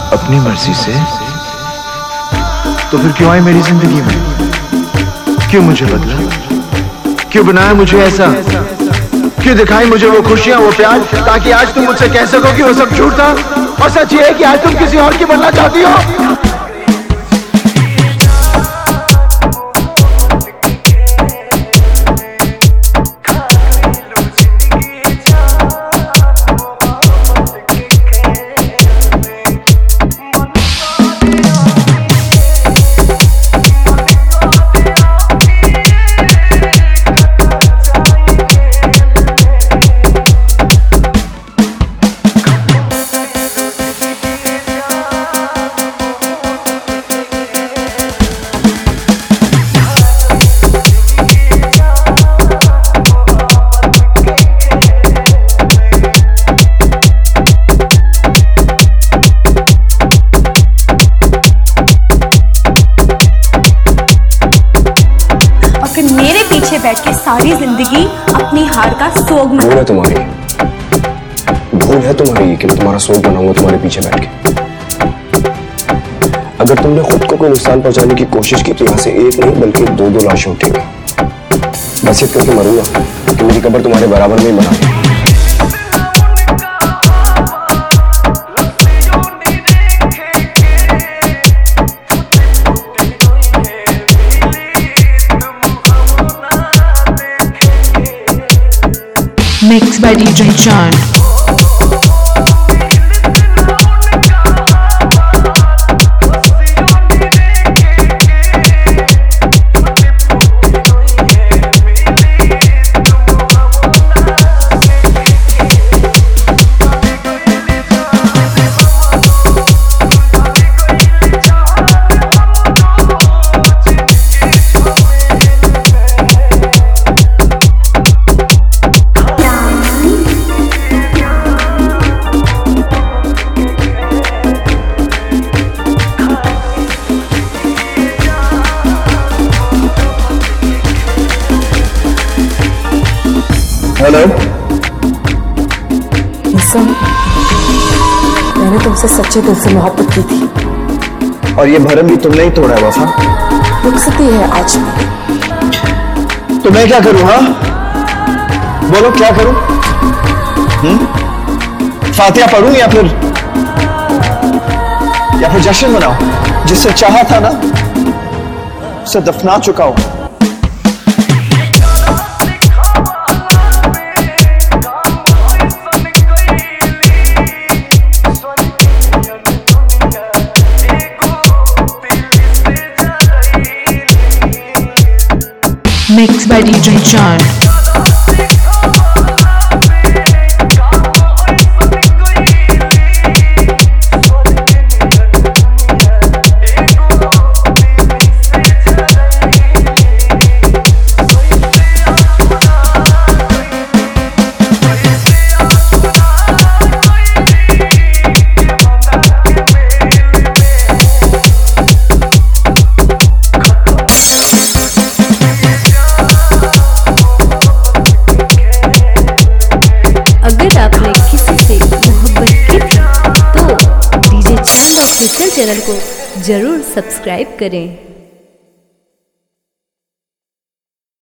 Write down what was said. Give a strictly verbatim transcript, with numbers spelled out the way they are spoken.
अपनी मर्जी से, तो फिर क्यों आई मेरी जिंदगी में? क्यों मुझे बदला? क्यों बनाया मुझे ऐसा? क्यों दिखाई मुझे वो खुशियां, वो प्यार, ताकि आज तुम मुझसे कह सको कि वो सब झूठ था और सच ये है कि आज तुम किसी और की बनना चाहती हो। मेरे पीछे बैठ के सारी जिंदगी अपनी हार का सोग भूल है तुम्हारी, भूल है तुम्हारी कि मैं तुम्हारा सोग बनाऊंगा तुम्हारे पीछे बैठ के। अगर तुमने खुद को कोई नुकसान पहुंचाने की कोशिश की तो यहां से एक नहीं बल्कि दो दो लाशें उठेंगी। बसियत करके मरूंगा कि मेरी कब्र तुम्हारे बराबर में ही बना। Mixed by D J John. Hello, मैंने तुमसे सच्चे दिल से मोहब्बत की थी और ये भरम भी तुमने ही तोड़ा है वफा। रुखसती है आज। तो मैं क्या करूं? हाँ बोलो क्या करूं? हम्म फातिहा पढ़ूं या फिर या फिर जश्न मनाऊं? जिससे चाहा था ना उसे दफना चुका हूं। Mixed by D J John. Official channel को जरूर सब्सक्राइब करें।